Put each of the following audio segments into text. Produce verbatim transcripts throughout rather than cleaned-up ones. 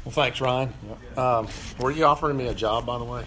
Well, thanks, Ryan. Um, were you offering me a job, by the way?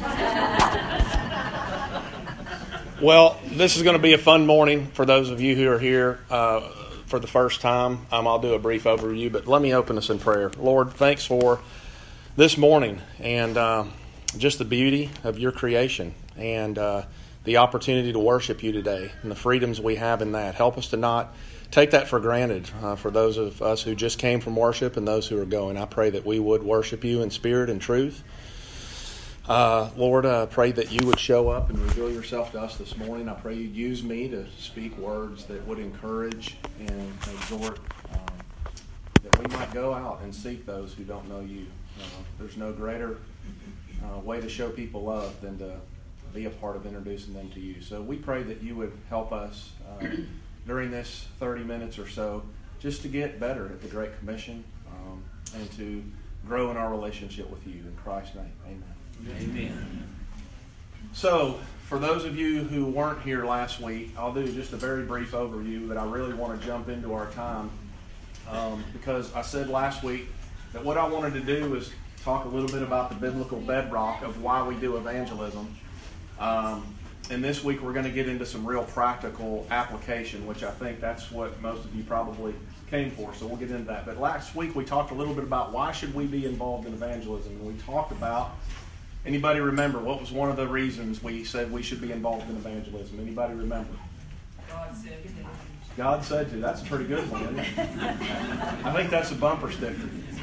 Well, this is going to be a fun morning for those of you who are here uh, for the first time. Um, I'll do a brief overview, but let me open us in prayer. Lord, thanks for this morning and uh, just the beauty of your creation and uh, the opportunity to worship you today and the freedoms we have in that. Help us to not take that for granted uh, for those of us who just came from worship and those who are going. I pray that we would worship you in spirit and truth. Uh, Lord, I pray that you would show up and reveal yourself to us this morning. I pray you'd use me to speak words that would encourage and exhort, um, that we might go out and seek those who don't know you. Uh, there's no greater uh, way to show people love than to be a part of introducing them to you. So we pray that you would help us uh, during this thirty minutes or so just to get better at the Great Commission um, and to grow in our relationship with you. In Christ's name, amen. Amen. So, for those of you who weren't here last week, I'll do just a very brief overview, but I really want to jump into our time um, because I said last week that what I wanted to do was talk a little bit about the biblical bedrock of why we do evangelism. Um, and this week we're going to get into some real practical application, which I think that's what most of you probably came for, so we'll get into that. But last week we talked a little bit about why should we be involved in evangelism, and we talked about, anybody remember what was one of the reasons we said we should be involved in evangelism? Anybody remember? God said to. God said to. That's a pretty good one, isn't it? I think that's a bumper sticker.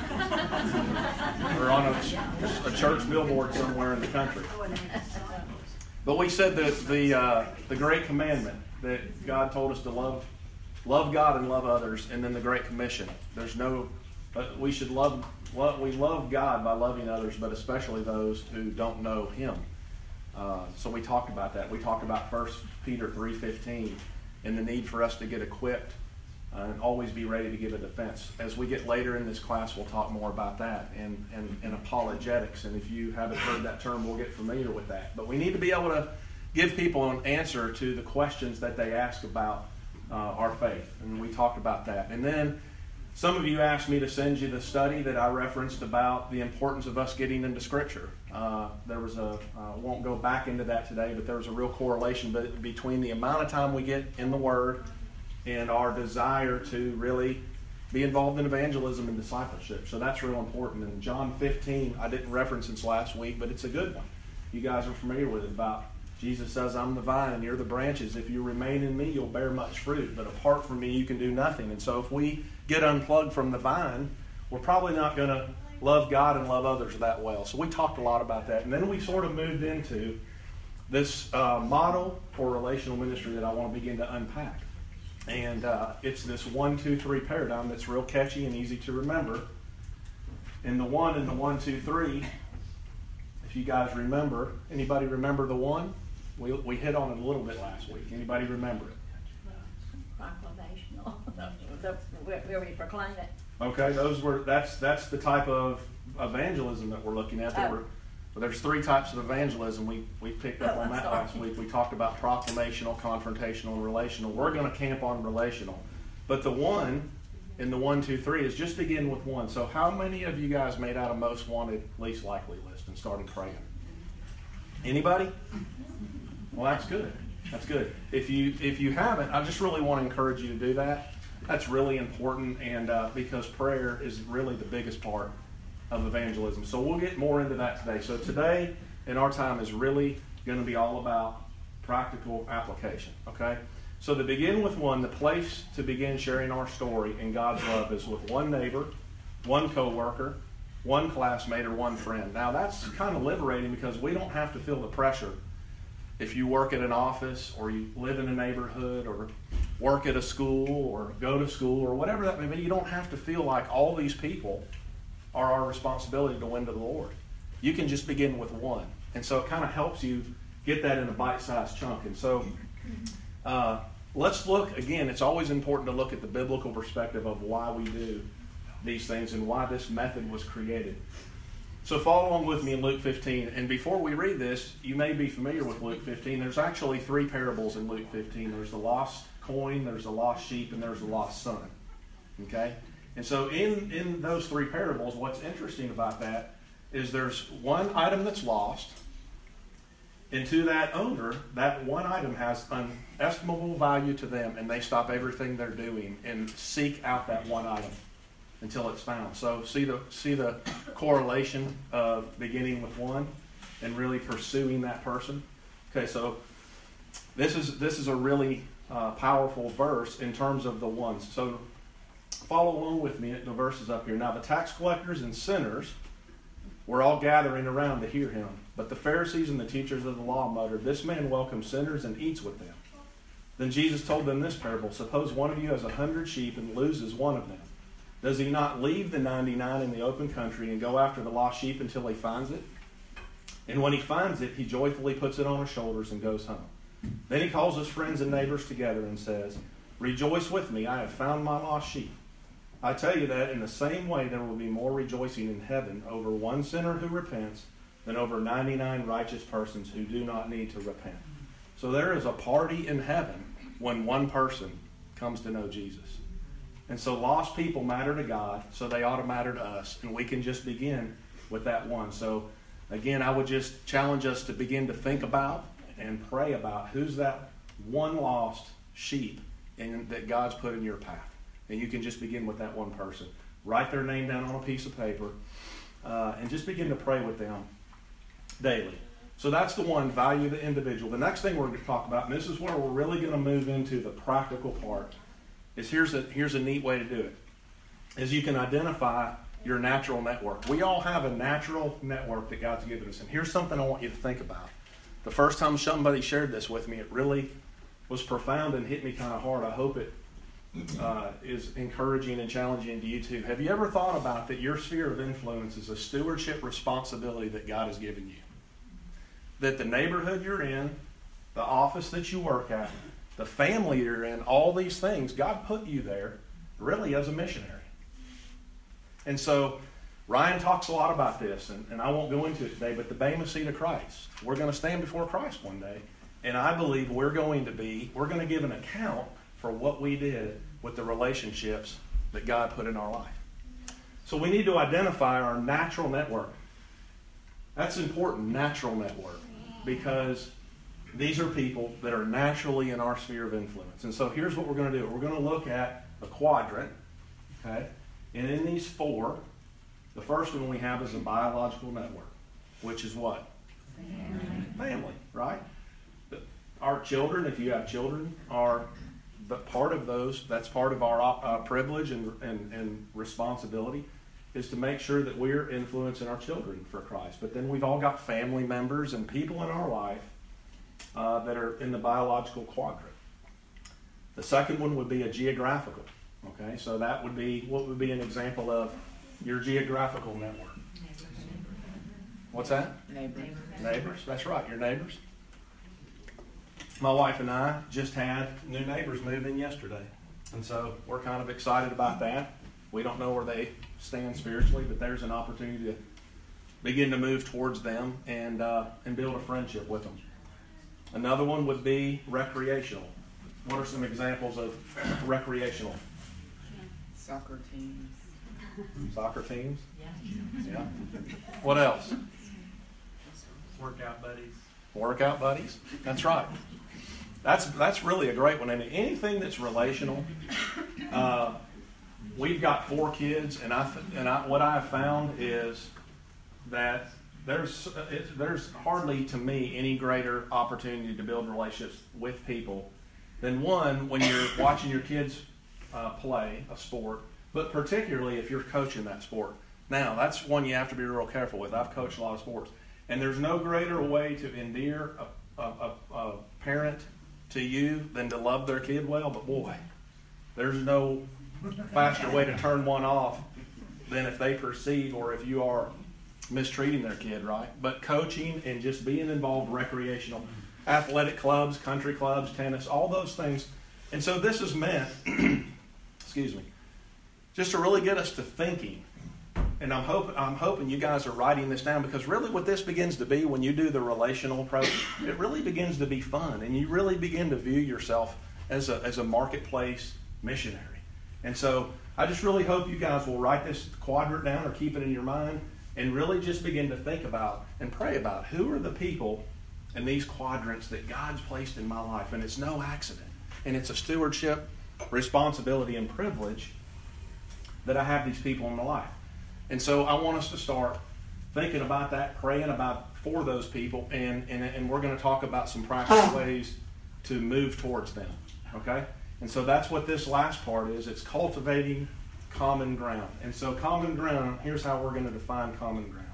Or on a, a church billboard somewhere in the country. But we said that the uh, the great commandment that God told us to love love God and love others, and then the Great Commission. There's no, but we should love, love we love God by loving others, but especially those who don't know Him. Uh, so we talked about that. We talked about First Peter three fifteen and the need for us to get equipped uh, and always be ready to give a defense. As we get later in this class, we'll talk more about that and, and, and apologetics. And if you haven't heard that term, we'll get familiar with that. But we need to be able to give people an answer to the questions that they ask about uh, our faith. And we talked about that. And then some of you asked me to send you the study that I referenced about the importance of us getting into Scripture. Uh, there was a, I uh, won't go back into that today, but there was a real correlation between the amount of time we get in the Word and our desire to really be involved in evangelism and discipleship. So that's real important. And John fifteen, I didn't reference since last week, but it's a good one. You guys are familiar with it about Jesus says, I'm the vine and you're the branches. If you remain in me, you'll bear much fruit. But apart from me, you can do nothing. And so if we get unplugged from the vine, we're probably not going to love God and love others that well. So we talked a lot about that. And then we sort of moved into this uh, model for relational ministry that I want to begin to unpack. And uh, it's this one, two, three paradigm that's real catchy and easy to remember. And the one and the one, two, three, if you guys remember, anybody remember the one? We we hit on it a little bit last week. Anybody remember it? Proclamational. Where we proclaim it. Okay, those were that's that's the type of evangelism that we're looking at. There Oh. were, well, there's three types of evangelism. We we picked up Oh, on I'm that sorry. last week. We talked about proclamational, confrontational, and relational. We're going to camp on relational. But the one in the one, two, three is just begin with one. So how many of you guys made out a most wanted, least likely list and started praying? Anybody? Well, that's good. That's good. If you if you haven't, I just really want to encourage you to do that. That's really important, and uh, because prayer is really the biggest part of evangelism. So we'll get more into that today. So today in our time is really going to be all about practical application. Okay. So to begin with one, the place to begin sharing our story in God's love is with one neighbor, one coworker, one classmate, or one friend. Now that's kind of liberating because we don't have to feel the pressure. If you work at an office or you live in a neighborhood or work at a school or go to school or whatever that may be, you don't have to feel like all these people are our responsibility to win to the Lord. You can just begin with one. And so it kind of helps you get that in a bite-sized chunk. And so uh, let's look, again, it's always important to look at the biblical perspective of why we do these things and why this method was created. So follow along with me in Luke fifteen. And before we read this, you may be familiar with Luke fifteen. There's actually three parables in Luke fifteen. There's the lost coin, there's the lost sheep, and there's the lost son. Okay? And so in, in those three parables, what's interesting about that is there's one item that's lost, and to that owner, that one item has inestimable value to them, and they stop everything they're doing and seek out that one item until it's found. So see the see the correlation of beginning with one and really pursuing that person. Okay, so this is this is a really uh, powerful verse in terms of the ones. So follow along with me at the verses up here. Now the tax collectors and sinners were all gathering around to hear him. But the Pharisees and the teachers of the law muttered, "This man welcomes sinners and eats with them." Then Jesus told them this parable. "Suppose one of you has a hundred sheep and loses one of them. Does he not leave the ninety-nine in the open country and go after the lost sheep until he finds it? And when he finds it, he joyfully puts it on his shoulders and goes home. Then he calls his friends and neighbors together and says, 'Rejoice with me, I have found my lost sheep.' I tell you that in the same way there will be more rejoicing in heaven over one sinner who repents than over ninety-nine righteous persons who do not need to repent." So there is a party in heaven when one person comes to know Jesus. And so lost people matter to God, so they ought to matter to us. And we can just begin with that one. So again, I would just challenge us to begin to think about and pray about who's that one lost sheep in, that God's put in your path. And you can just begin with that one person. Write their name down on a piece of paper uh, and just begin to pray with them daily. So that's the one, value the individual. The next thing we're going to talk about, and this is where we're really going to move into the practical part, is here's a, here's a neat way to do it, is you can identify your natural network. We all have a natural network that God's given us. And here's something I want you to think about. The first time somebody shared this with me, it really was profound and hit me kind of hard. I hope it uh, is encouraging and challenging to you too. Have you ever thought about that your sphere of influence is a stewardship responsibility that God has given you? That the neighborhood you're in, the office that you work at, the family you're in, all these things, God put you there really as a missionary. And so Ryan talks a lot about this, and, and I won't go into it today, but the Bema seat of Christ. We're going to stand before Christ one day, and I believe we're going to be, we're going to give an account for what we did with the relationships that God put in our life. So we need to identify our natural network. That's important, natural network, because these are people that are naturally in our sphere of influence. And so here's what we're going to do. We're going to look at a quadrant, okay? And in these four, the first one we have is a biological network, which is what? Family. Family, right? Our children, if you have children, are but part of those, that's part of our uh, privilege and, and, and responsibility, is to make sure that we're influencing our children for Christ. But then we've all got family members and people in our life uh, that are in the biological quadrant. The second one would be a geographical. Okay, so that would be, what would be an example of your geographical network? What's that? Neighbors. Neighbors, that's right, your neighbors. My wife and I just had new neighbors move in yesterday. And so we're kind of excited about that. We don't know where they stand spiritually, but there's an opportunity to begin to move towards them and uh, and build a friendship with them. Another one would be recreational. What are some examples of recreational? Soccer teams. Soccer teams? Yeah. Yeah. What else? Workout buddies. Workout buddies? That's right. That's that's really a great one. And anything that's relational, uh, we've got four kids, and I and I, what I have found is that there's it, there's hardly to me any greater opportunity to build relationships with people than one when you're watching your kids uh, play a sport, but particularly if you're coaching that sport. Now, that's one you have to be real careful with. I've coached a lot of sports, and there's no greater way to endear a, a, a, a parent to you than to love their kid well, but boy, there's no faster way to turn one off than if they perceive or if you are mistreating their kid, right? But coaching and just being involved, recreational, athletic clubs, country clubs, tennis, all those things. And so this is meant, excuse me, just to really get us to thinking. And I'm hoping, I'm hoping you guys are writing this down, because really what this begins to be when you do the relational approach, it really begins to be fun, and you really begin to view yourself as a as a marketplace missionary. And so I just really hope you guys will write this quadrant down or keep it in your mind and really just begin to think about and pray about who are the people in these quadrants that God's placed in my life. And it's no accident. And it's a stewardship, responsibility, and privilege that I have these people in my life. And so I want us to start thinking about that, praying about for those people, and, and, and we're going to talk about some practical ways to move towards them. Okay? And so that's what this last part is. It's cultivating common ground. And so common ground, here's how we're going to define common ground.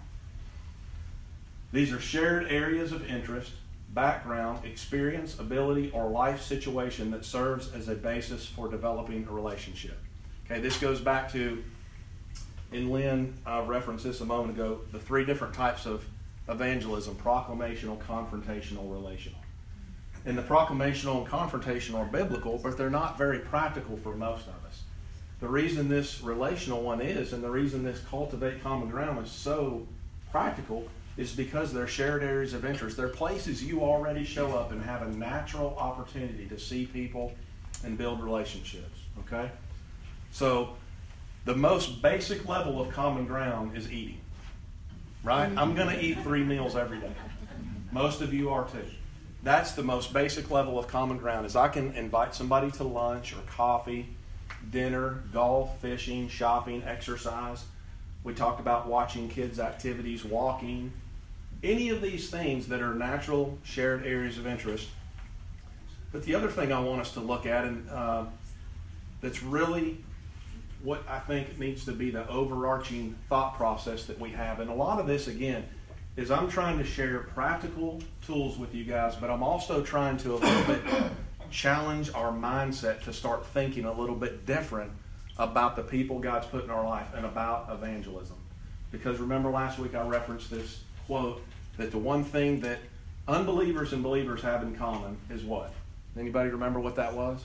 These are shared areas of interest, background, experience, ability, or life situation that serves as a basis for developing a relationship. Okay, this goes back to, and Lynn uh, referenced this a moment ago, the three different types of evangelism: proclamational, confrontational, relational. And the proclamational and confrontational are biblical, but they're not very practical for most of us. The reason this relational one is, and the reason this cultivate common ground is so practical, is because they're shared areas of interest. They're places you already show up and have a natural opportunity to see people and build relationships. Okay? So the most basic level of common ground is eating. Right? I'm going to eat three meals every day. Most of you are too. That's the most basic level of common ground, is I can invite somebody to lunch or coffee, dinner, golf, fishing, shopping, exercise. We talked about watching kids' activities, walking. Any of these things that are natural shared areas of interest. But the other thing I want us to look at, and uh, that's really what I think needs to be the overarching thought process that we have. And a lot of this, again, is I'm trying to share practical tools with you guys, but I'm also trying to a little bit challenge our mindset to start thinking a little bit different about the people God's put in our life and about evangelism. Because remember last week I referenced this quote that the one thing that unbelievers and believers have in common is what? Anybody remember what that was?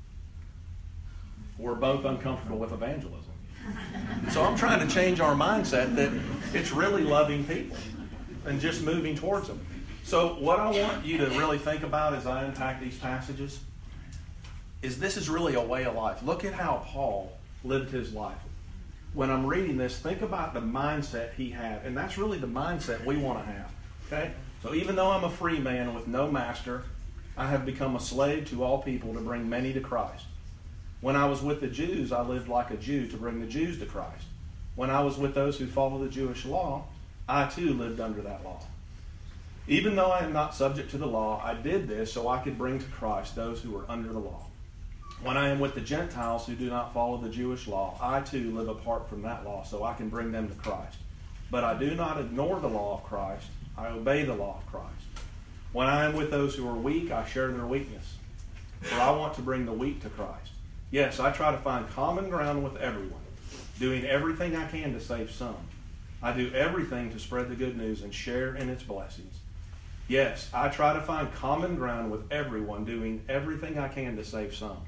We're both uncomfortable with evangelism. So I'm trying to change our mindset that it's really loving people and just moving towards them. So what I want you to really think about as I unpack these passages is this is really a way of life. Look at how Paul lived his life. When I'm reading this, think about the mindset he had. And that's really the mindset we want to have. Okay? So even though I'm a free man with no master, I have become a slave to all people to bring many to Christ. When I was with the Jews, I lived like a Jew to bring the Jews to Christ. When I was with those who follow the Jewish law, I too lived under that law. Even though I am not subject to the law, I did this so I could bring to Christ those who are under the law. When I am with the Gentiles who do not follow the Jewish law, I too live apart from that law so I can bring them to Christ. But I do not ignore the law of Christ. I obey the law of Christ. When I am with those who are weak, I share their weakness. For I want to bring the weak to Christ. Yes, I try to find common ground with everyone, doing everything I can to save some. I do everything to spread the good news and share in its blessings. Yes, I try to find common ground with everyone, doing everything I can to save some.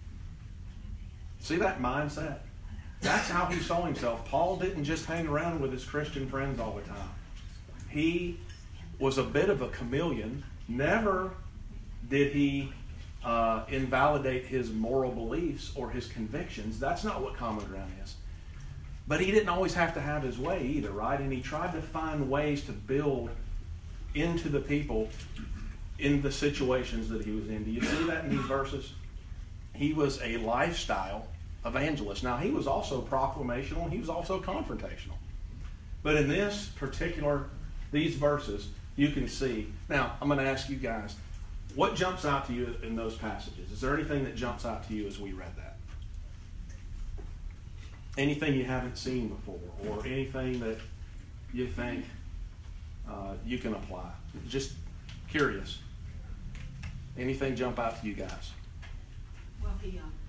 See that mindset? That's how he saw himself. Paul didn't just hang around with his Christian friends all the time. He was a bit of a chameleon. Never did he uh, invalidate his moral beliefs or his convictions. That's not what common ground is. But he didn't always have to have his way either, right? And he tried to find ways to build into the people in the situations that he was in. Do you see that in these verses? He was a lifestyle evangelist. Now, he was also proclamational and he was also confrontational. But in this particular, these verses, you can see. Now, I'm going to ask you guys, what jumps out to you in those passages? Is there anything that jumps out to you as we read that? Anything you haven't seen before, or anything that you think uh, you can apply? Just curious. Anything jump out to you guys? Well, he um,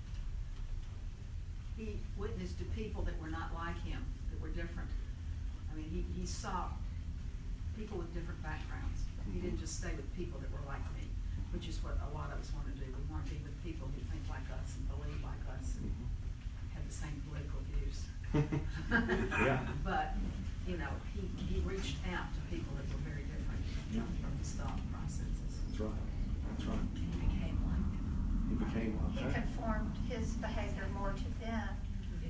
he witnessed to people that were not like him, that were different. I mean, he, he saw people with different backgrounds. He didn't just stay with people that were like me, which is what a lot of us want to do. We want to be with people who think like us and believe like us and have the same political views. Yeah. But, you know, he, he reached out to people that were very different from his thought processes. That's right. That's right. He became like them. He became He like that. conformed his behavior more to them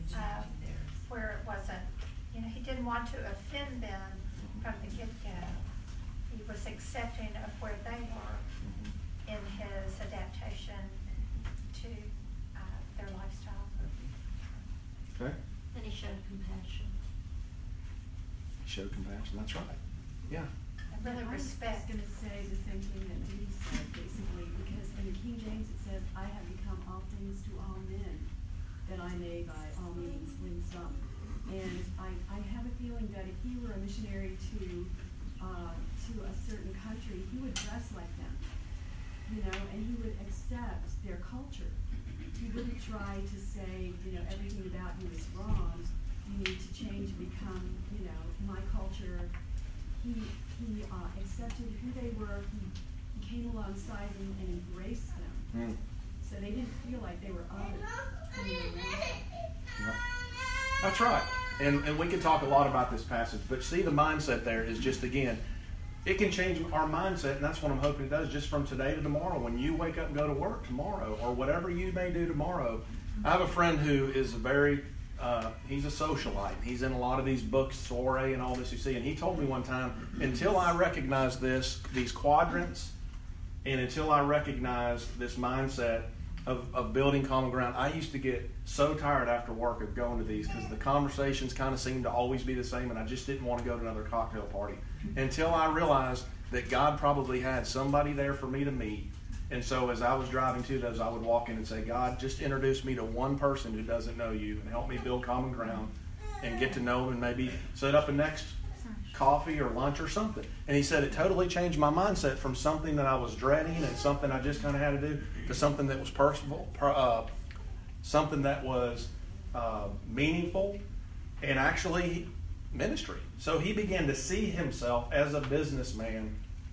uh, where it wasn't, you know, he didn't want to offend them from the get-go. He was accepting of where they were in his adaptation to uh, their lifestyle. Okay. And he showed compassion. Show compassion. That's right. Yeah. And really I was just respect. gonna say the same thing that Dee said, basically, because in the King James it says, I have become all things to all men, that I may by all means win some. And I, I have a feeling that if he were a missionary to, uh, to a certain country, he would dress like them, you know, and he would accept their culture. He wouldn't try to say, you know, everything about you is wrong, you need to change and become, you know, my culture. He, he uh, accepted who they were, he, he came alongside them and embraced them. Mm. So they didn't feel like they were others when they were around them. Yeah. That's right. And and we can talk a lot about this passage, but see, the mindset there is just, again, it can change our mindset, and that's what I'm hoping it does, just from today to tomorrow. When you wake up and go to work tomorrow, or whatever you may do tomorrow. I have a friend who is a very, uh, he's a socialite. He's in a lot of these books, Soiree and all this you see, and he told me one time, until I recognize this, these quadrants, and until I recognize this mindset of, of building common ground, I used to get so tired after work of going to these, because the conversations kind of seemed to always be the same, and I just didn't want to go to another cocktail party until I realized that God probably had somebody there for me to meet. And so as I was driving to those, I would walk in and say, God, just introduce me to one person who doesn't know you and help me build common ground and get to know them, and maybe set up a next coffee or lunch or something. And he said it totally changed my mindset from something that I was dreading and something I just kind of had to do to something that was personal, uh, something that was uh, meaningful, and actually ministry. So he began to see himself as a businessman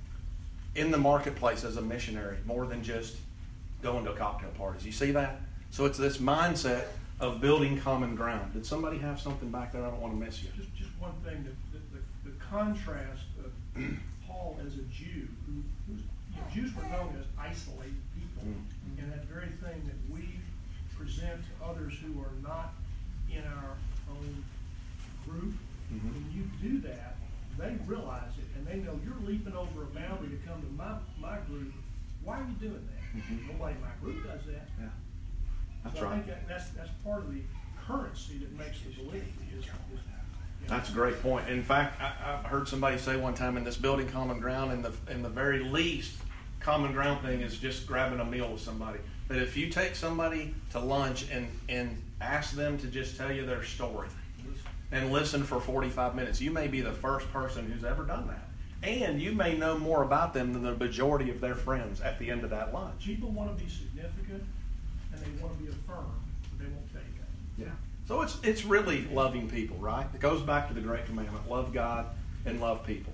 in the marketplace, as a missionary, more than just going to cocktail parties. You see that? So it's this mindset of building common ground. Did somebody have something back there? I don't want to miss you. Just, just one thing, that the, the, the contrast of Paul as a Jew, who, who's, you know, Jews were known as isolated people, mm-hmm. and that very thing that we present to others who are not in our own group. Mm-hmm. When you do that, they realize it, and they know you're leaping over a boundary to come to my, my group. Why are you doing that? Mm-hmm. Nobody in my group does that. Yeah, that's so right. I think that, that's that's part of the currency that makes the belief. Is, is, you know, that's a great point. In fact, I, I heard somebody say one time, in this building common ground, in the in the very least common ground thing is just grabbing a meal with somebody. But if you take somebody to lunch and and ask them to just tell you their story and listen for forty-five minutes, you may be the first person who's ever done that. And you may know more about them than the majority of their friends at the end of that lunch. People want to be significant, and they want to be affirmed, but they won't tell you that. Yeah. So it's it's really loving people, right? It goes back to the great commandment: love God and love people.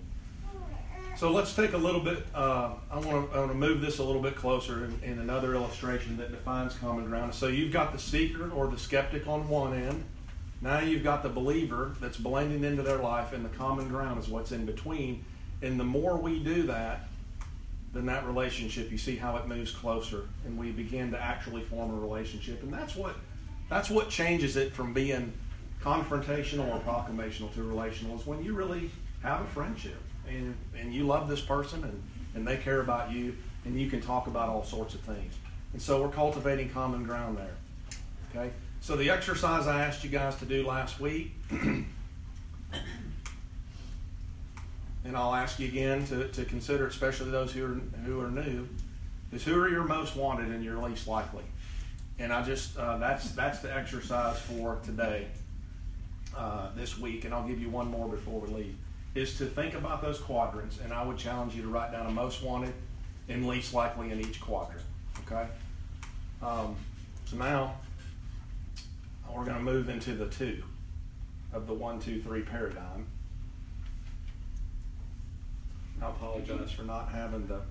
So let's take a little bit. Uh, I want to I want to move this a little bit closer in, in another illustration that defines common ground. So you've got the seeker or the skeptic on one end. Now you've got the believer that's blending into their life, and the common ground is what's in between. And the more we do that, then that relationship, you see how it moves closer, and we begin to actually form a relationship. And that's what that's what changes it from being confrontational or proclamational to relational, is when you really have a friendship, and, and you love this person, and, and they care about you, and you can talk about all sorts of things. And so we're cultivating common ground there. Okay? So the exercise I asked you guys to do last week, and I'll ask you again to, to consider, especially those who are who are new, is who are your most wanted and your least likely. And I just uh, that's that's the exercise for today, uh, this week, and I'll give you one more before we leave. Is to think about those quadrants, and I would challenge you to write down a most wanted and least likely in each quadrant. Okay. Um, so now we're going to move into the two of the one, two, three paradigm. I apologize for not having the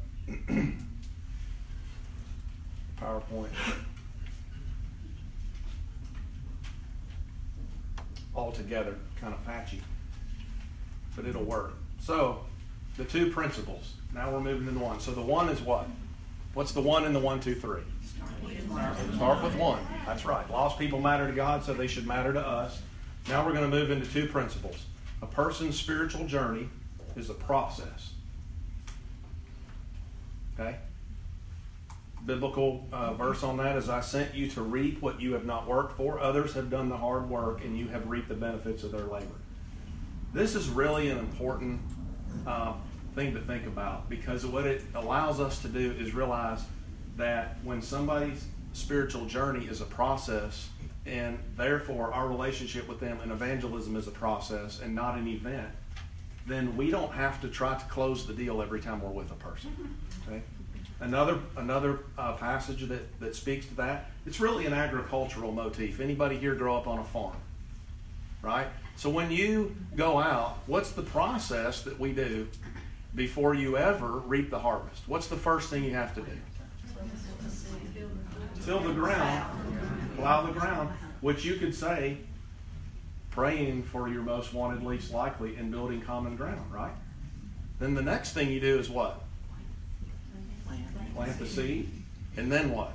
PowerPoint all together, kind of patchy, but it'll work. So, the two principles. Now we're moving into one. So the one is what? What's the one in the one, two, three? Start with one. That's right. Lost people matter to God, so they should matter to us. Now we're going to move into two principles. A person's spiritual journey is a process. Okay? Biblical uh, verse on that is, I sent you to reap what you have not worked for. Others have done the hard work, and you have reaped the benefits of their labor. This is really an important uh, thing to think about, because what it allows us to do is realize that when somebody's spiritual journey is a process, and therefore our relationship with them in evangelism is a process and not an event, then we don't have to try to close the deal every time we're with a person. Okay? Another another uh, passage that, that speaks to that, it's really an agricultural motif. Anybody here grow up on a farm? Right? So when you go out, what's the process that we do before you ever reap the harvest? What's the first thing you have to do? Till the ground, plow the ground, which you could say, praying for your most wanted, least likely, and building common ground, right? Then the next thing you do is what? Plant the seed, and then what?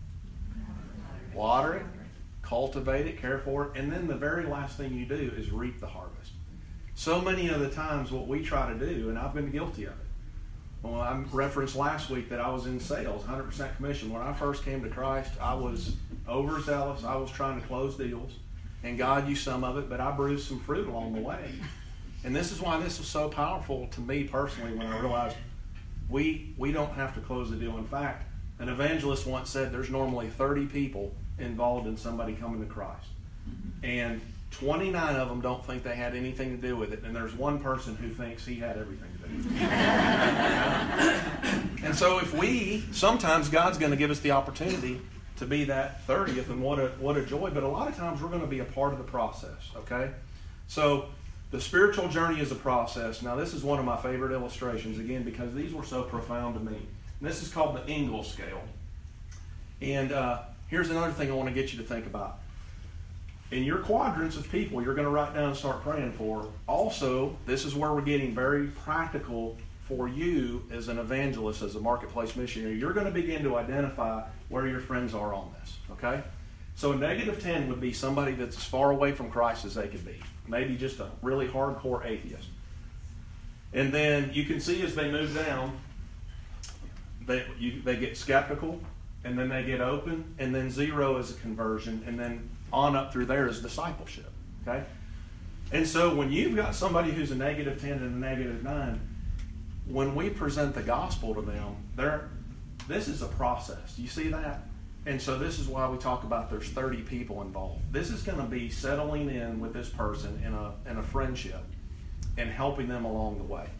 Water it, cultivate it, care for it, and then the very last thing you do is reap the harvest. So many of the times what we try to do, and I've been guilty of it. Well, I referenced last week that I was in sales, one hundred percent commission. When I first came to Christ, I was overzealous. I was trying to close deals, and God used some of it, but I bruised some fruit along the way. And this is why this was so powerful to me personally, when I realized we we don't have to close the deal. In fact, an evangelist once said there's normally thirty people involved in somebody coming to Christ, and twenty-nine of them don't think they had anything to do with it, and there's one person who thinks he had everything to do with it. And so if we, sometimes God's going to give us the opportunity to be that thirtieth, and what a what a joy, but a lot of times we're going to be a part of the process, okay? So the spiritual journey is a process. Now this is one of my favorite illustrations, again, because these were so profound to me. And this is called the Ingalls scale. And uh, here's another thing I want to get you to think about. In your quadrants of people you're going to write down and start praying for, also, this is where we're getting very practical for you as an evangelist, as a marketplace missionary. You're going to begin to identify where your friends are on this, okay? So a negative ten would be somebody that's as far away from Christ as they could be. Maybe just a really hardcore atheist. And then you can see as they move down, they, you, they get skeptical, and then they get open, and then zero is a conversion, and then on up through there is discipleship, okay? And so when you've got somebody who's a negative ten and a negative nine, when we present the gospel to them, they're, this is a process. Do you see that? And so this is why we talk about there's thirty people involved. This is going to be settling in with this person in a, in a friendship and helping them along the way.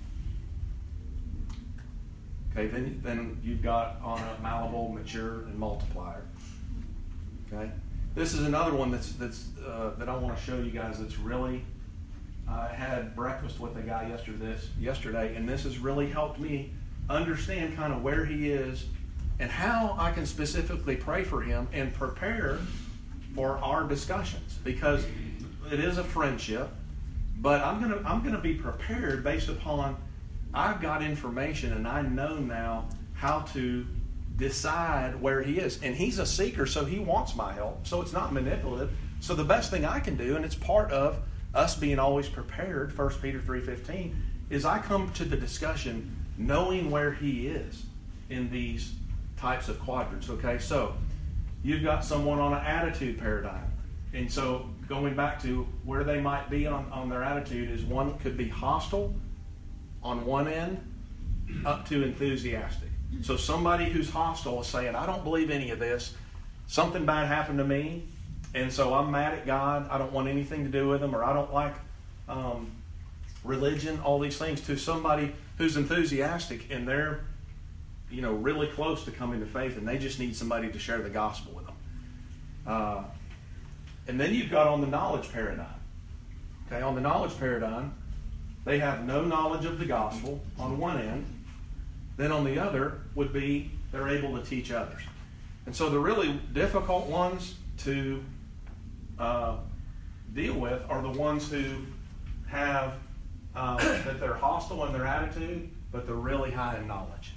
Okay, then, then you've got on a malleable, mature, and multiplier. Okay? This is another one that's that's uh, that I want to show you guys. That's really, I had breakfast with a guy yesterday, yesterday, and this has really helped me understand kind of where he is and how I can specifically pray for him and prepare for our discussions, because it is a friendship. But I'm gonna I'm gonna be prepared based upon I've got information and I know now how to decide where he is. And he's a seeker, so he wants my help. So it's not manipulative. So the best thing I can do, and it's part of us being always prepared, First Peter three fifteen, is I come to the discussion knowing where he is in these types of quadrants. Okay, so you've got someone on an attitude paradigm. And so going back to where they might be on, on their attitude is one could be hostile on one end up to enthusiastic. So somebody who's hostile is saying, I don't believe any of this. Something bad happened to me, and so I'm mad at God. I don't want anything to do with him, or I don't like um, religion, all these things, to somebody who's enthusiastic and they're, you know, really close to coming to faith, and they just need somebody to share the gospel with them. Uh, and then you've got on the knowledge paradigm. Okay, on the knowledge paradigm, they have no knowledge of the gospel on one end. Then on the other would be they're able to teach others. And so the really difficult ones to uh, deal with are the ones who have um, that they're hostile in their attitude, but they're really high in knowledge.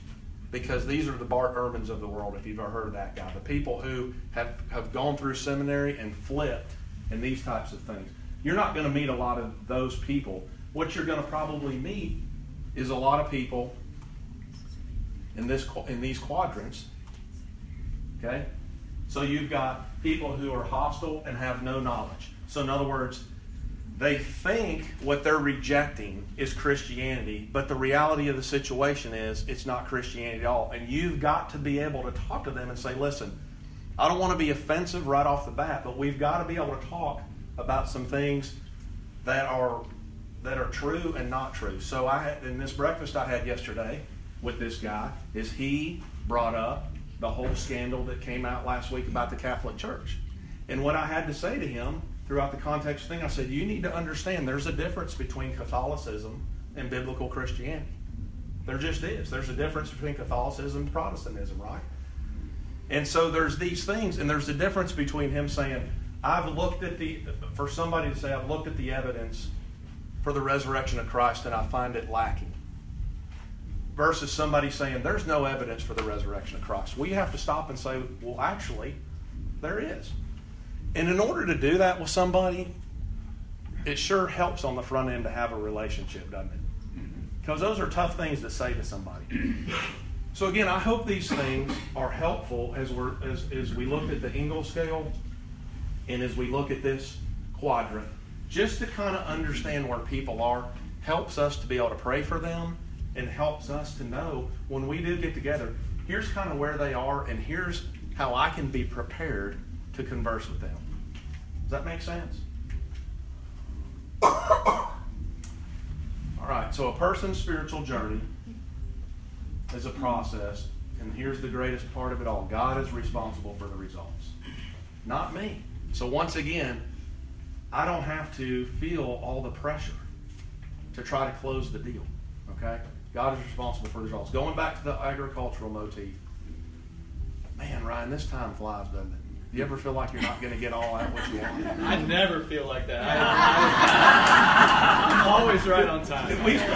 because these are the Bart Ehrmans of the world, if you've ever heard of that guy. The people who have, have gone through seminary and flipped and these types of things. You're not going to meet a lot of those people. What you're going to probably meet is a lot of people in this in these quadrants. Okay? So you've got people who are hostile and have no knowledge. So in other words, they think what they're rejecting is Christianity, but the reality of the situation is it's not Christianity at all. And you've got to be able to talk to them and say, listen, I don't want to be offensive right off the bat, but we've got to be able to talk about some things that are that are true and not true. So I had, in this breakfast I had yesterday with this guy, is he brought up the whole scandal that came out last week about the Catholic Church. And what I had to say to him throughout the context thing, I said, you need to understand there's a difference between Catholicism and biblical Christianity. There just is. There's a difference between Catholicism and Protestantism, right? And so there's these things, and there's a difference between him saying, I've looked at the, for somebody to say, I've looked at the evidence for the resurrection of Christ and I find it lacking, versus somebody saying, there's no evidence for the resurrection of Christ. We have to stop and say, well, actually, there is. And in order to do that with somebody, it sure helps on the front end to have a relationship, doesn't it? Because those are tough things to say to somebody. So again, I hope these things are helpful as we're as, as we look at the Ingalls scale and as we look at this quadrant. Just to kind of understand where people are helps us to be able to pray for them and helps us to know when we do get together, here's kind of where they are and here's how I can be prepared to converse with them. Does that make sense? All right, so a person's spiritual journey is a process, and here's the greatest part of it all. God is responsible for the results, not me. So once again, I don't have to feel all the pressure to try to close the deal, okay? God is responsible for the results. Going back to the agricultural motif, man, Ryan, this time flies, doesn't it? Do you ever feel like you're not going to get all out what you want? I never feel like that. I, I, I'm always right on time.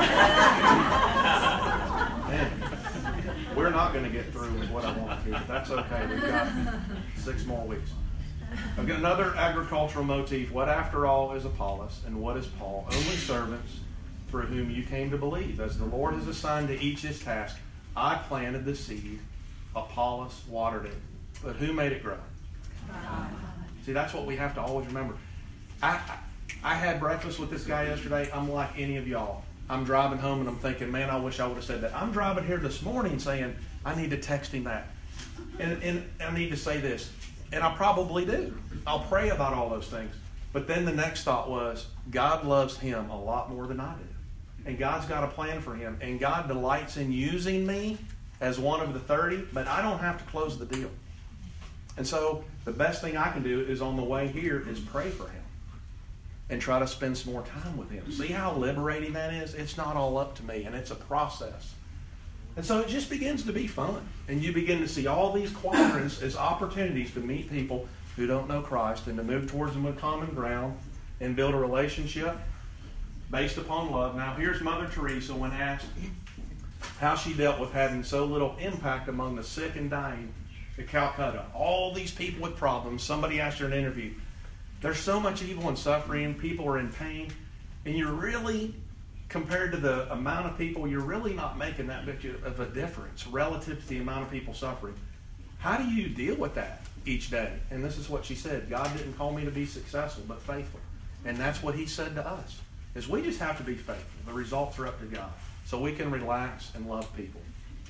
Man, we're not going to get through with what I want to, but that's okay. We've got six more weeks. I've got another agricultural motif. What, after all, is Apollos, and what is Paul? Only servants through whom you came to believe. As the Lord has assigned to each his task, I planted the seed, Apollos watered it, but who made it grow? God. See, that's what we have to always remember. I, I I had breakfast with this guy yesterday. I'm like any of y'all. I'm driving home and I'm thinking, man, I wish I would have said that. I'm driving here this morning saying, I need to text him that. And, and I need to say this. And I probably do. I'll pray about all those things. But then the next thought was, God loves him a lot more than I do. And God's got a plan for him. And God delights in using me as one of the thirty, but I don't have to close the deal. And so the best thing I can do is on the way here is pray for him and try to spend some more time with him. See how liberating that is? It's not all up to me, and it's a process. And so it just begins to be fun. And you begin to see all these quadrants as opportunities to meet people who don't know Christ and to move towards them with common ground and build a relationship based upon love. Now, here's Mother Teresa when asked how she dealt with having so little impact among the sick and dying at Calcutta. All these people with problems. Somebody asked her in an interview, there's so much evil and suffering, people are in pain, and you're really, compared to the amount of people, you're really not making that big of a difference relative to the amount of people suffering. How do you deal with that each day? And this is what she said, God didn't call me to be successful, but faithful. And that's what he said to us, is we just have to be faithful. The results are up to God. So we can relax and love people.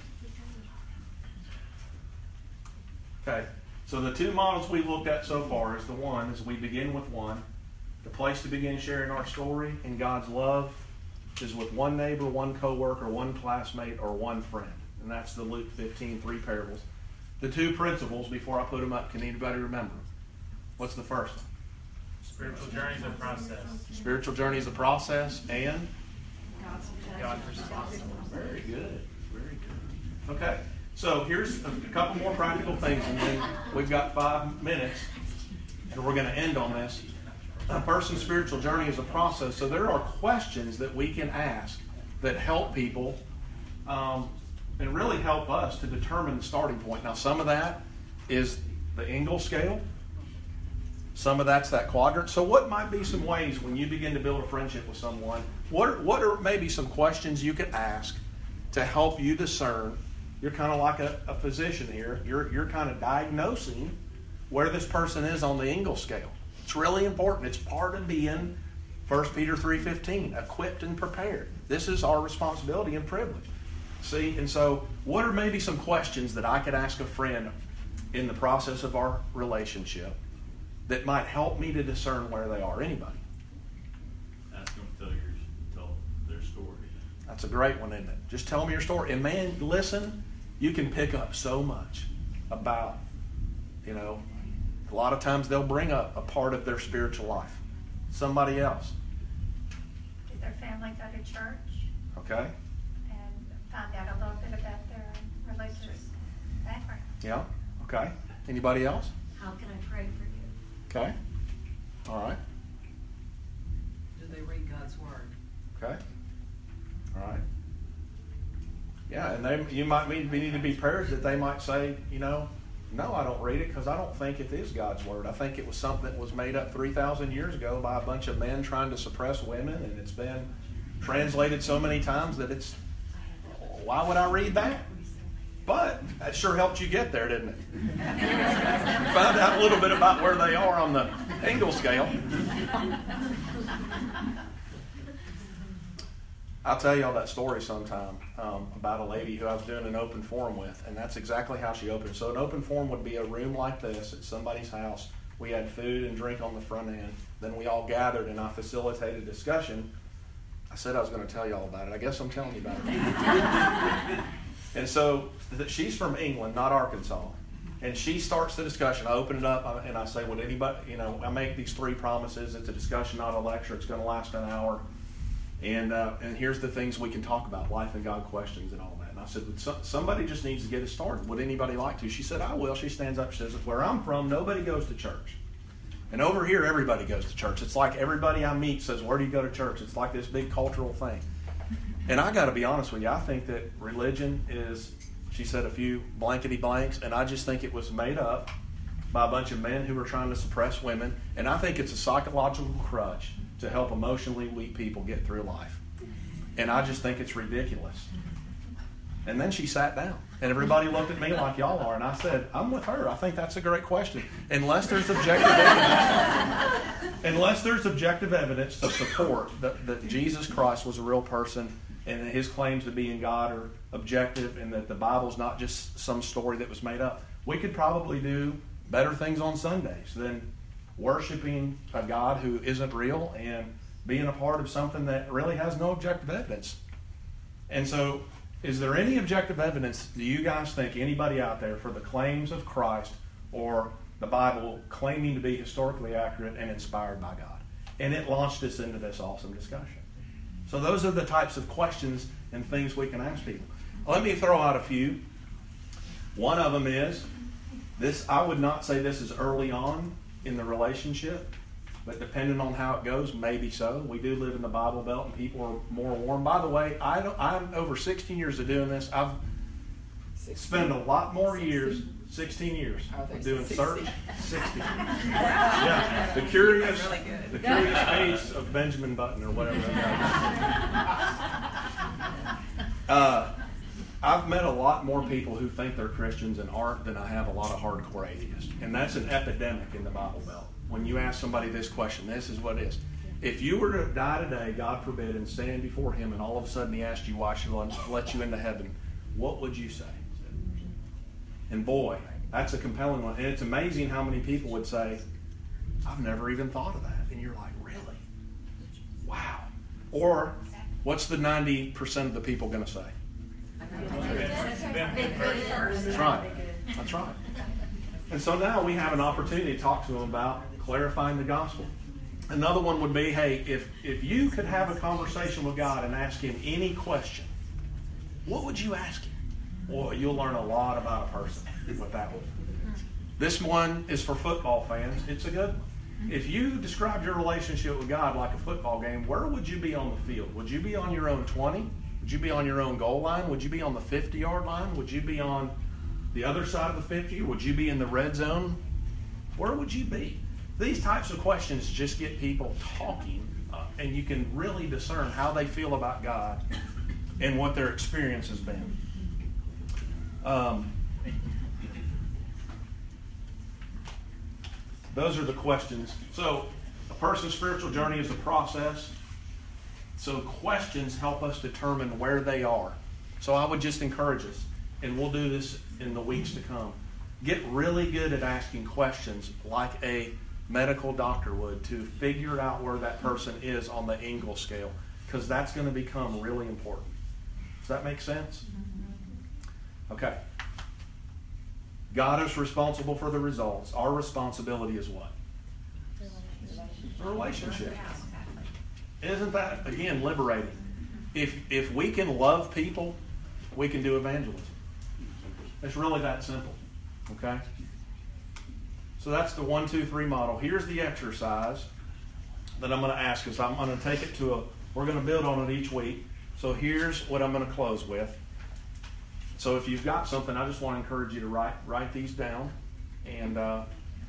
Okay, so the two models we looked at so far is the one, as we begin with one, the place to begin sharing our story in God's love is with one neighbor, one coworker, one classmate, or one friend. And that's the Luke fifteen, three parables. The two principles, before I put them up, can anybody remember? What's the first one? Spiritual journey is a process. Spiritual journey is a process, and? God's responsible. Very good. Very good. Okay. So here's a couple more practical things, and then we've got five minutes, and we're going to end on this. A person's spiritual journey is a process, so there are questions that we can ask that help people um, and really help us to determine the starting point. Now, some of that is the Engel scale. Some of that's that quadrant. So what might be some ways when you begin to build a friendship with someone, what are, what are maybe some questions you could ask to help you discern? You're kind of like a, a physician here. You're, you're kind of diagnosing where this person is on the Engel scale. It's really important. It's part of being First Peter three fifteen, equipped and prepared. This is our responsibility and privilege. See, and so what are maybe some questions that I could ask a friend in the process of our relationship that might help me to discern where they are? Anybody? Ask them to tell, your, tell their story. That's a great one, isn't it? Just tell them your story. And man, listen, you can pick up so much about, you know, a lot of times they'll bring up a part of their spiritual life. Somebody else. Did their family go to church? Okay. And find out a little bit about their religious background. Yeah. Okay. Anybody else? How can I pray for you? Okay. All right. Do they read God's Word? Okay. All right. Yeah, and they, you might need, need to be prepared that they might say, you know, no, I don't read it because I don't think it is God's Word. I think it was something that was made up three thousand years ago by a bunch of men trying to suppress women, and it's been translated so many times that it's, why would I read that? But that sure helped you get there, didn't it? Found out a little bit about where they are on the Engel scale. I'll tell y'all that story sometime um, about a lady who I was doing an open forum with, and that's exactly how she opened. So an open forum would be a room like this at somebody's house. We had food and drink on the front end. Then we all gathered, and I facilitated discussion. I said I was going to tell y'all about it. I guess I'm telling you about it. And so th- she's from England, not Arkansas. And she starts the discussion. I open it up, and I say, would anybody, you know, I make these three promises. It's a discussion, not a lecture. It's going to last an hour. And uh, and here's the things we can talk about, life and God questions and all that. And I said, so, somebody just needs to get us started. Would anybody like to? She said, I will. She stands up. She says, where I'm from, nobody goes to church. And over here, everybody goes to church. It's like everybody I meet says, where do you go to church? It's like this big cultural thing. And I got to be honest with you. I think that religion is, she said a few blankety blanks, and I just think it was made up by a bunch of men who were trying to suppress women. And I think it's a psychological crutch to help emotionally weak people get through life. And I just think it's ridiculous. And then she sat down, and everybody looked at me like y'all are, and I said, I'm with her. I think that's a great question. Unless there's objective evidence, unless there's objective evidence to support that, that Jesus Christ was a real person and that his claims to being God are objective and that the Bible's not just some story that was made up, we could probably do better things on Sundays than worshiping a God who isn't real and being a part of something that really has no objective evidence. And so, is there any objective evidence, do you guys think, anybody out there, for the claims of Christ or the Bible claiming to be historically accurate and inspired by God? And it launched us into this awesome discussion. So those are the types of questions and things we can ask people. Let me throw out a few. One of them is, this. I would not say this is early on in the relationship, but depending on how it goes, maybe so. We do live in the Bible Belt, and people are more warm. By the way, I don't, I'm over sixteen years of doing this. I've spent a lot more years, sixteen years, of doing search. sixty. Yeah, the curious, really good. the curious age of Benjamin Button or whatever that is. Uh, I've met a lot more people who think they're Christians and aren't than I have a lot of hardcore atheists. And that's an epidemic in the Bible Belt. When you ask somebody this question, this is what it is. If you were to die today, God forbid, and stand before him, and all of a sudden he asked you why should he let you into heaven, what would you say? And boy, that's a compelling one. And it's amazing how many people would say, I've never even thought of that. And you're like, really? Wow. Or what's the ninety percent of the people going to say? That's right. That's right. And so now we have an opportunity to talk to them about clarifying the gospel. Another one would be, hey, if, if you could have a conversation with God and ask him any question, what would you ask him? Boy, you'll learn a lot about a person with that one. This one is for football fans. It's a good one. If you described your relationship with God like a football game, where would you be on the field? Would you be on your own twenty? Would you be on your own goal line? Would you be on the fifty-yard line? Would you be on the other side of the fifty? Would you be in the red zone? Where would you be? These types of questions just get people talking, uh, and you can really discern how they feel about God and what their experience has been. Um, those are the questions. So a person's spiritual journey is a process. So questions help us determine where they are. So I would just encourage us, and we'll do this in the weeks to come. Get really good at asking questions like a medical doctor would to figure out where that person is on the Engel scale, because that's going to become really important. Does that make sense? Okay. God is responsible for the results. Our responsibility is what? The relationship. Isn't that, again, liberating? If if we can love people, we can do evangelism. It's really that simple. Okay? So that's the one, two, three model. Here's the exercise that I'm going to ask us. I'm going to take it to a, we're going to build on it each week. So here's what I'm going to close with. So if you've got something, I just want to encourage you to write write these down. And, uh,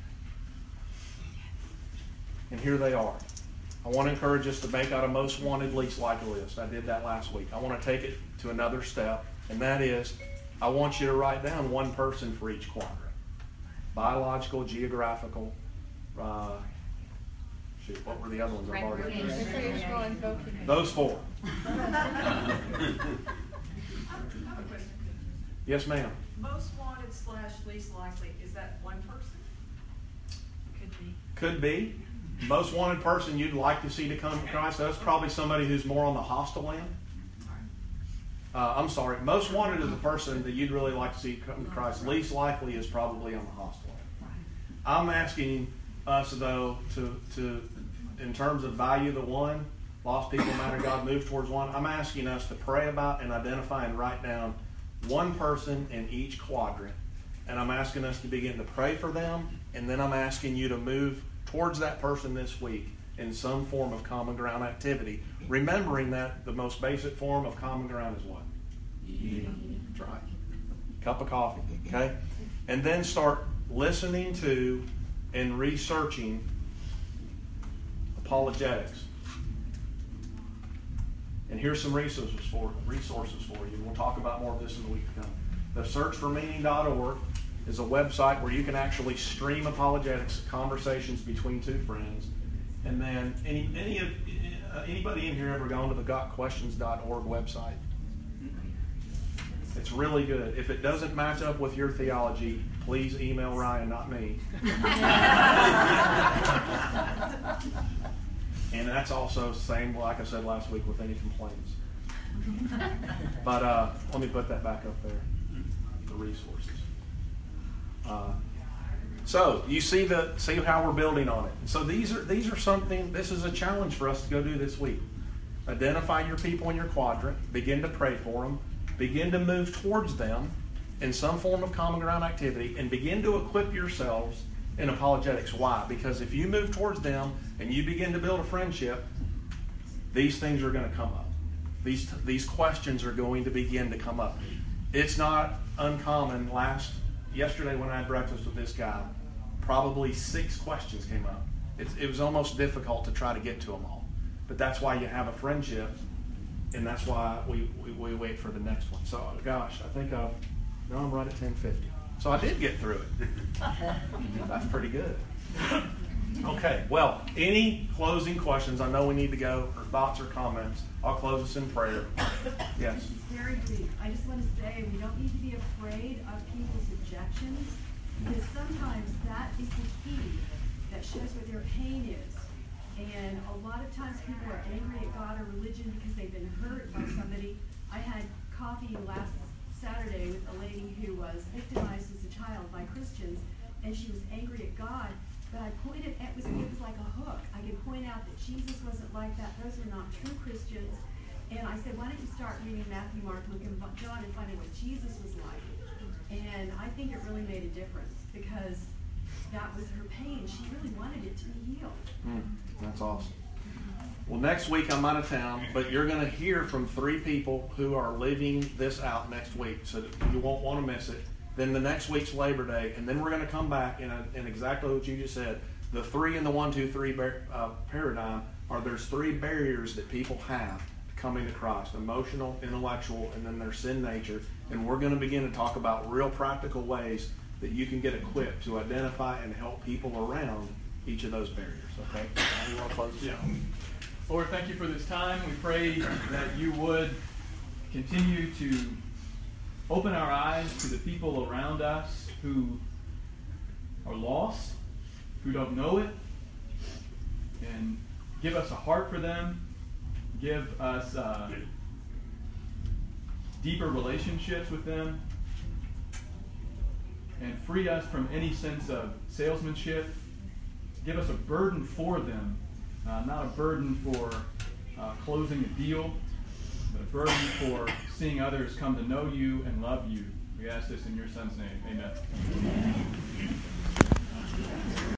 and here they are. I want to encourage us to make out a most wanted, least likely list. I did that last week. I want to take it to another step, and that is I want you to write down one person for each quadrant. Biological, geographical, uh, shoot, what were the other ones? I've already Recreational. Those four. Yes, ma'am. Most wanted slash least likely, is that one person? Could be. Could be. Most wanted person you'd like to see to come to Christ. That's probably somebody who's more on the hostile end. Uh, I'm sorry. Most wanted is a person that you'd really like to see come to Christ. Least likely is probably on the hostile end. I'm asking us, though, to, to in terms of value the one, lost people matter, God move towards one, I'm asking us to pray about and identify and write down one person in each quadrant. And I'm asking us to begin to pray for them, and then I'm asking you to move towards that person this week in some form of common ground activity, remembering that the most basic form of common ground is what? Eating. That's right. Cup of coffee, okay? And then start listening to and researching apologetics. And here's some resources for resources for you. We'll talk about more of this in the week to come. The search for meaning dot org is a website where you can actually stream apologetics conversations between two friends. And then any any of uh, anybody in here ever gone to the got questions dot org website? It's really good. If it doesn't match up with your theology, please email Ryan, not me. And that's also the same, like I said last week, with any complaints. But uh, let me put that back up there, the resources. Uh, so you see the see how we're building on it. So these are these are something. This is a challenge for us to go do this week. Identify your people in your quadrant. Begin to pray for them. Begin to move towards them in some form of common ground activity, and begin to equip yourselves in apologetics. Why? Because if you move towards them and you begin to build a friendship, these things are going to come up. These these questions are going to begin to come up. It's not uncommon. Last yesterday when I had breakfast with this guy, probably six questions came up. It's, it was almost difficult to try to get to them all. But that's why you have a friendship, and that's why we, we, we wait for the next one. So, gosh, I think I've, no, I'm right at ten fifty. So I did get through it. That's pretty good. Okay, well, any closing questions? I know we need to go, or thoughts or comments. I'll close us in prayer. Yes. Very brief. I just want to say we don't need to be afraid of people's objections, because sometimes that is the key that shows where their pain is. And a lot of times people are angry at God or religion because they've been hurt by somebody. I had coffee last Saturday with a lady who was victimized as a child by Christians, and she was angry at God. But I pointed, it was, it was like a hook. I could point out that Jesus wasn't like that. Those are not true Christians. And I said, why don't you start reading Matthew, Mark, Luke, and John and finding what Jesus was like? And I think it really made a difference, because that was her pain. She really wanted it to be healed. Mm, that's awesome. Well, next week I'm out of town, but you're going to hear from three people who are living this out next week, so you won't want to miss it. Then the next week's Labor Day, and then we're going to come back in, a, in exactly what you just said. The three and the one, two, three bar, uh, paradigm are there's three barriers that people have to coming to Christ: emotional, intellectual, and then their sin nature. And we're going to begin to talk about real practical ways that you can get equipped to identify and help people around each of those barriers. Okay? Now you want to close this Yeah. out? Lord, thank you for this time. We pray that you would continue to open our eyes to the people around us who are lost, who don't know it, and give us a heart for them. Give us uh, deeper relationships with them, and free us from any sense of salesmanship. Give us a burden for them, uh, not a burden for uh, closing a deal, but a burden for seeing others come to know you and love you. We ask this in your Son's name. Amen.